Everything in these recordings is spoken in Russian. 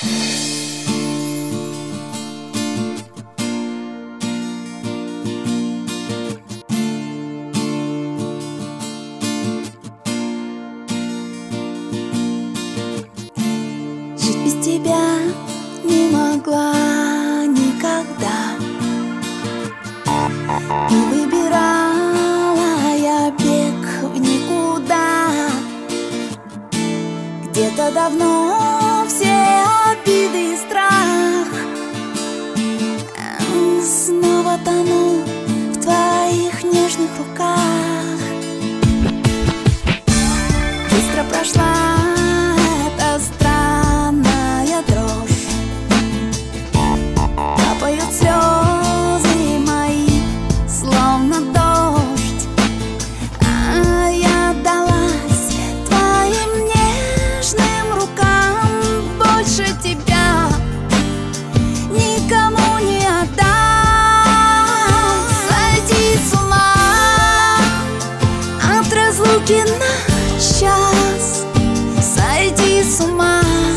Жить без тебя не могла никогда. И выбирала я бег в никуда. Где-то давно все обиды и страх снова тону в твоих нежных руках. Быстро прошла эта странная дрожь, капают слезы мои, словно дождь. А я отдалась твоим нежным рукам. Больше тебя никому не отдам. Сойти с ума от разлуки на час, сойти с ума,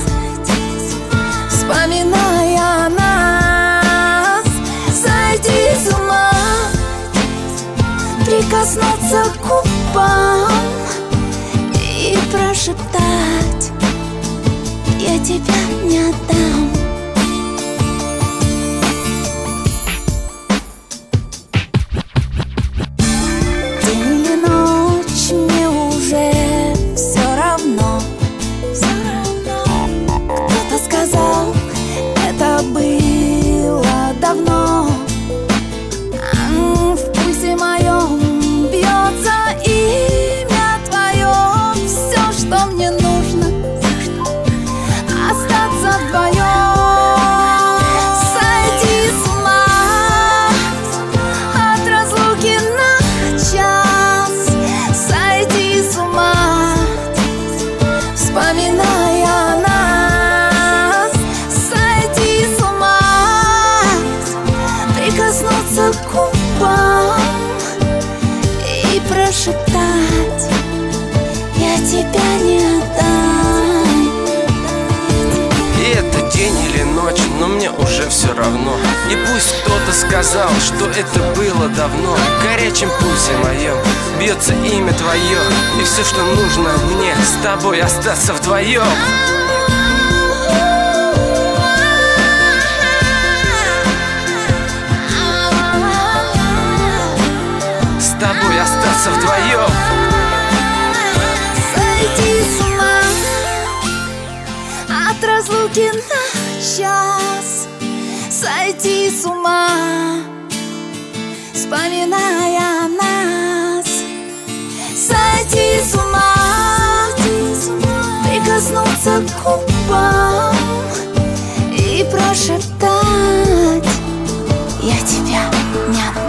вспоминая нас. Сойти с ума, прикоснуться к губам и прошептать: я тебя не отдам. День или ночь, мне уже все равно. Кто-то сказал, это было давно. В пульсе моем бьется имя твое. Все, что мне нужно, остаться вдвоем. Сойти с ума от разлуки на час, сойти с ума, вспоминая нас. Сойти с ума, прикоснуться к губам и прошептать: я тебя не отдам. И это день или ночь, но мне уже все равно. И пусть кто-то сказал, что это было давно. В горячем пульсе моем бьется имя твое. И все, что нужно мне, с тобой остаться вдвоем. С тобой остаться вдвоем. Сойти с ума от разлуки на час, сойти с ума, вспоминая нас. Сойти с ума, прикоснуться к губам и прошептать: я тебя не отдам.